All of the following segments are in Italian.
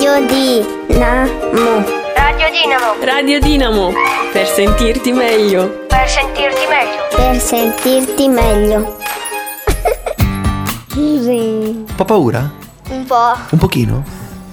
Radio Dinamo. Radio Dinamo. Radio Dinamo. Per sentirti meglio. Per sentirti meglio. Per sentirti meglio. Sì. Un po' paura? Un po'. Un pochino?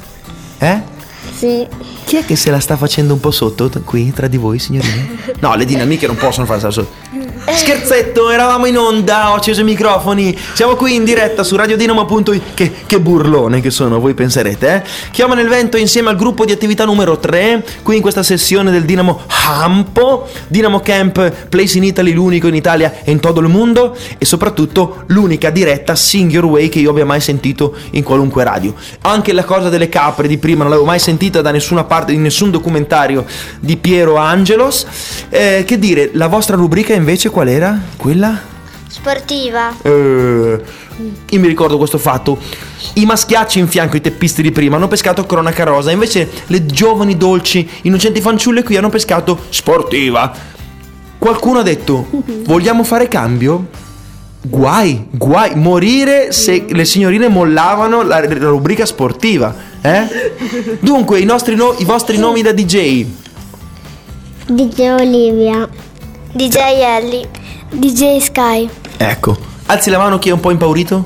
Sì. Chi è che se la sta facendo un po' sotto qui tra di voi, signorine? No, le dinamiche non possono fare sotto. Scherzetto, eravamo in onda, ho acceso i microfoni. Siamo qui in diretta su radiodinamo.it. Che burlone che sono, voi penserete, eh? Chiama nel vento insieme al gruppo di attività numero 3, qui in questa sessione del Dinamo Hampo, Dinamo Camp, place in Italy, l'unico in Italia e in tutto il mondo, e soprattutto l'unica diretta Sing Your Way che io abbia mai sentito in qualunque radio. Anche la cosa delle capre di prima non l'avevo mai sentita da nessuna parte, in nessun documentario di Piero Angelos. Che dire, la vostra rubrica invece qual era? Quella? Sportiva. Io mi ricordo questo fatto. I maschiacci in fianco ai teppisti di prima hanno pescato cronaca rosa, invece le giovani, dolci, innocenti fanciulle qui hanno pescato sportiva. Qualcuno ha detto: vogliamo fare cambio? Guai, morire se le signorine mollavano la rubrica sportiva, eh? Dunque, i vostri nomi da DJ. DJ Olivia. DJ Ellie. DJ Sky. Ecco, alzi la mano chi è un po' impaurito.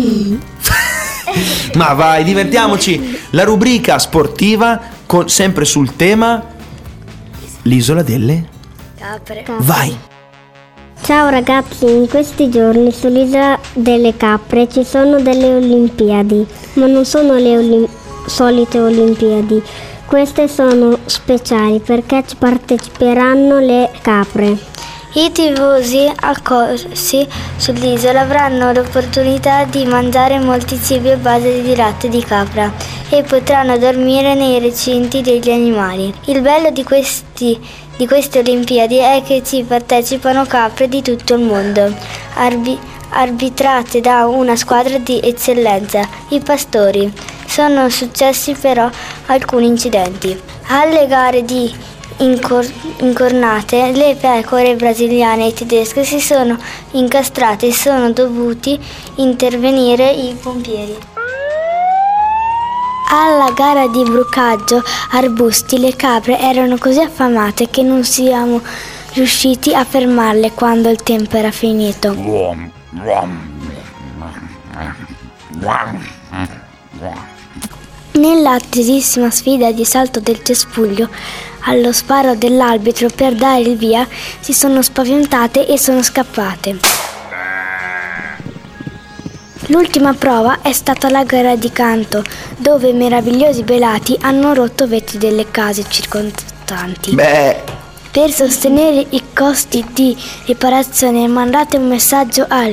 Ma vai, divertiamoci. La rubrica sportiva sempre sul tema l'isola delle Capre. Vai. Ciao ragazzi, in questi giorni sull'isola delle Capre ci sono delle Olimpiadi, ma non sono le solite Olimpiadi. Queste sono speciali perché ci parteciperanno le capre. I tifosi accorsi sull'isola avranno l'opportunità di mangiare molti cibi a base di latte di capra e potranno dormire nei recinti degli animali. Il bello di queste Olimpiadi è che ci partecipano capre di tutto il mondo, arbitrate da una squadra di eccellenza, i pastori. Sono successi però alcuni incidenti. Alle gare di incornate, le pecore brasiliane e tedesche si sono incastrate e sono dovuti intervenire i pompieri. Alla gara di brucaggio arbusti le capre erano così affamate che non siamo riusciti a fermarle quando il tempo era finito. Nell'attesissima sfida di salto del cespuglio, allo sparo dell'arbitro per dare il via, si sono spaventate e sono scappate. L'ultima prova è stata la gara di canto, dove meravigliosi belati hanno rotto vetri delle case circostanti. Per sostenere i costi di riparazione mandate un messaggio al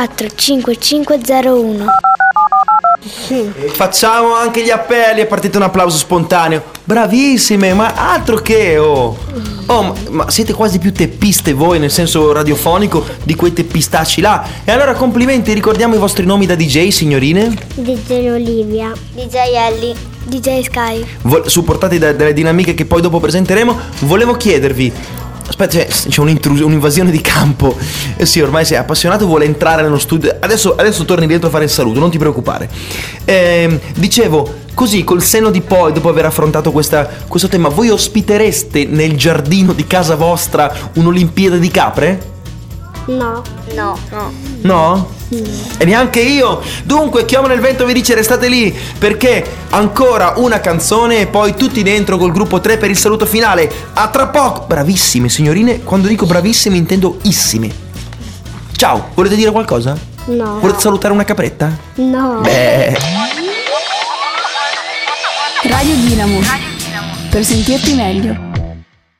45501. Facciamo anche gli appelli, è partito un applauso spontaneo. Bravissime, ma altro che ma siete quasi più teppiste voi nel senso radiofonico di quei teppistacci là. E allora complimenti, ricordiamo i vostri nomi da DJ, signorine. DJ Olivia. DJ Ellie. DJ Sky. Supportati dalle dinamiche che poi dopo presenteremo. Volevo chiedervi, aspetta, c'è un'invasione di campo. Sì, ormai sei appassionato, vuole entrare nello studio. Adesso torni dentro a fare il saluto, non ti preoccupare. Dicevo, così col senno di poi, dopo aver affrontato questo tema, voi ospitereste nel giardino di casa vostra un'Olimpiade di capre? No. No? E neanche io. Dunque Chioma nel vento vi dice restate lì, perché ancora una canzone e poi tutti dentro col gruppo 3 per il saluto finale. A tra poco. Bravissime signorine, quando dico bravissime intendo issime. Ciao, volete dire qualcosa? No. Volete salutare una capretta? No. Radio Dinamo. Per sentirti meglio.